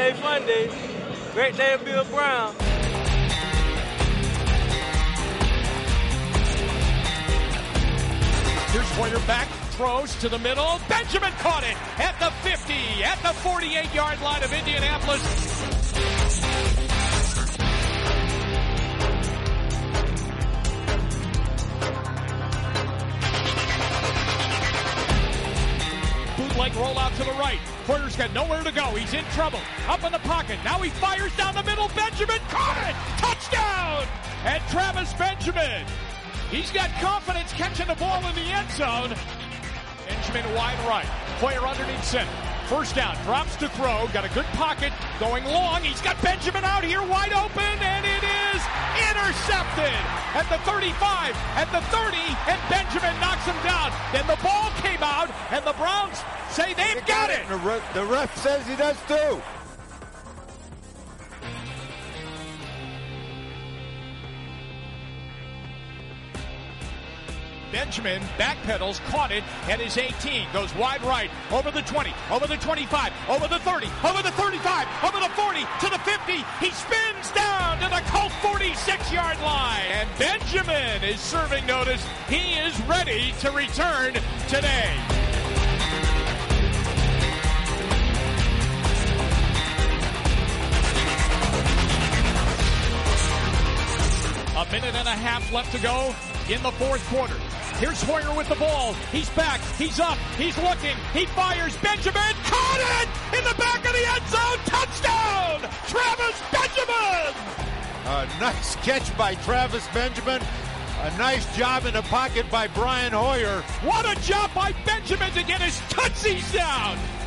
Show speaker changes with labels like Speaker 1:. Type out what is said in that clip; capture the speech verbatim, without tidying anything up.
Speaker 1: day, fun day. Great day to be a Brown.
Speaker 2: Here's Hoyer back, throws to the middle. Benjamin caught it at the fifty, at the forty-eight-yard line of Indianapolis. Bootleg roll out to the right. Hoyer's got nowhere to go. He's in trouble. Up in the pocket. Now he fires down the middle. Benjamin caught it. Touchdown! And Travis Benjamin. He's got confidence catching the ball in the end zone. Benjamin wide right. Hoyer underneath center. First down. Drops to throw. Got a good pocket. Going long. He's got Benjamin out here wide open. And it is intercepted at the thirty-five, at the thirty, and Benjamin knocks him down. Then the ball came out, and the Browns say they've got, got it.
Speaker 3: it. The, ref, the ref says he does too.
Speaker 2: Benjamin backpedals, caught it at his eighteen, goes wide right, over the twenty, over the twenty-five, over the thirty, over the thirty-five, over the forty, to the fifty. He spins down to the Colt forty-six-yard line. And Benjamin is serving notice. He is ready to return today. A minute and a half left to go in the fourth quarter. Here's Hoyer with the ball. He's back. He's up. He's looking. He fires. Benjamin caught it in the back of the end zone. Touchdown! Travis Benjamin!
Speaker 3: A nice catch by Travis Benjamin. A nice job in the pocket by Brian Hoyer.
Speaker 2: What a job by Benjamin to get his tootsies down.